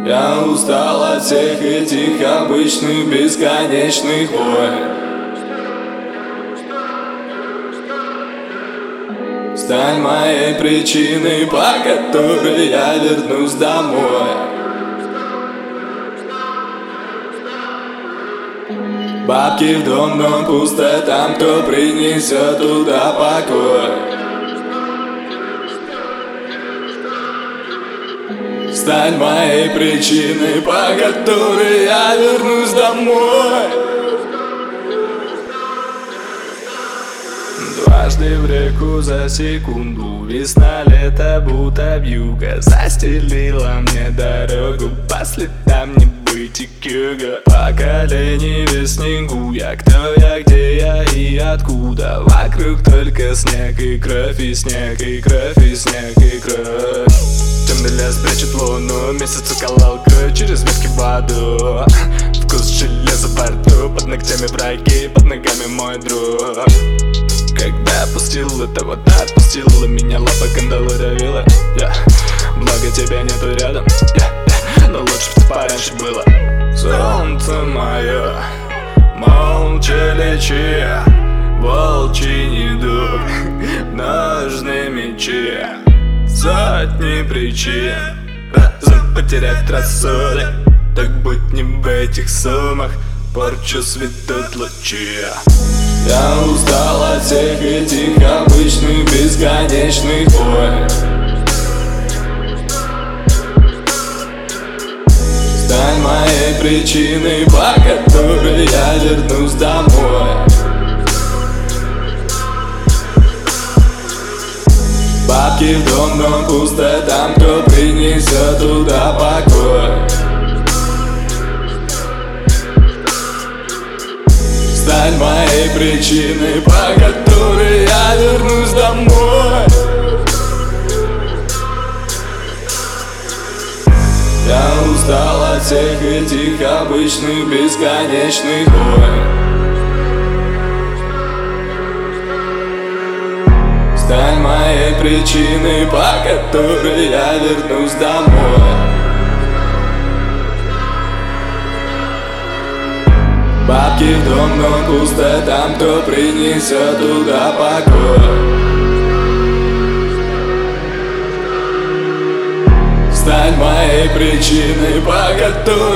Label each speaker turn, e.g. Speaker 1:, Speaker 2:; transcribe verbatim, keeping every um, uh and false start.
Speaker 1: Я устал от всех этих обычных бесконечных войн. Стань моей причиной, по которой я вернусь домой. Бабки в дом, но пусто там, кто принесет туда покой. Стань моей причиной, по которой я вернусь домой. Дважды в реку за секунду, весна, лето, будто вьюга застелила мне дорогу по следам небытия юга. По колени в снегу я, кто я, где я и откуда. Вокруг только снег и кровь, и снег, и кровь, и снег, и кровь. Темный лес прячет луну, месяц уколол кровь через ветки в аду. Вкус железа во рту, под ногтями враги, под ногами мой друг. Когда отпустила, то вот отпустила меня, лапа кандалы давила. yeah. Благо тебя нету рядом, yeah. Yeah. Но лучше бы пораньше было. Солнце мое, молча лечи волчий недуг, ножны мечи, сотни причин разом потерять рассудок. Так будь не в этих суммах, порчу светут лучи. Я устал от всех этих обычных бесконечных войн. Стань моей причиной, по которой я вернусь домой. Бабки в дом, но пусто там, кто принесет туда покой. Стань моей причиной, по которой я вернусь домой. Я устал от всех этих обычных бесконечных войн. Стань моей причиной, по которой я вернусь домой. Бабки в дом, но пусто там, кто принесет туда покой. Стань моей причиной, по которой